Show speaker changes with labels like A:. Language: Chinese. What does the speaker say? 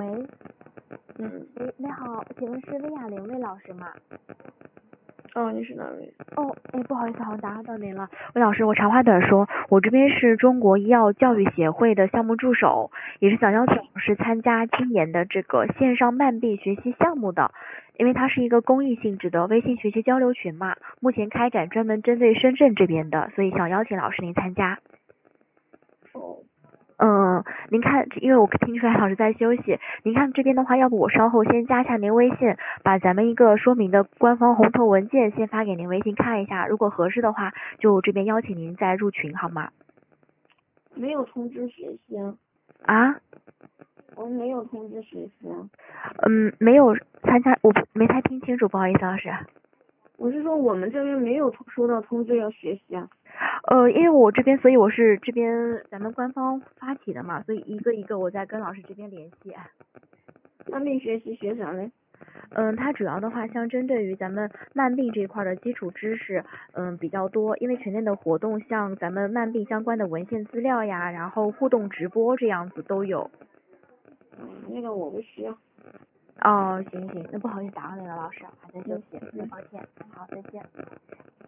A: 喂，
B: 嗯，
A: 你好，请问是魏雅玲魏老师吗？
B: 哦，你是哪位？
A: 哦，不好意思，好像打扰到您了。魏老师，我长话短说，我这边是中国医药教育协会的项目助手，也是想邀请老师参加今年的这个线上慢病学习项目的，因为它是一个公益性质的微信学习交流群嘛，目前开展专门针对深圳这边的，所以想邀请老师您参加。您看，因为我听出来老师在休息，您看这边的话，要不我稍后先加一下您微信，把咱们一个说明的官方红头文件先发给您微信看一下，如果合适的话，就这边邀请您再入群好吗？
B: 没有通知学习啊。
A: 啊？
B: 我们没有通知学习啊。
A: 没有参加，我没太听清楚，不好意思，老师。
B: 我是说我们这边没有收到通知要学习啊。
A: 因为我这边，所以我是这边咱们官方发起的嘛，所以一个一个我在跟老师这边联系。
B: 慢病学习学啥嘞？
A: 它主要的话，像针对于咱们慢病这一块的基础知识，比较多，因为全天的活动，像咱们慢病相关的文献资料呀，然后互动直播这样子都有。
B: 那个我不需要。
A: 哦，行，那不好意思打扰你了，老师，还在休息，抱歉，好，再见。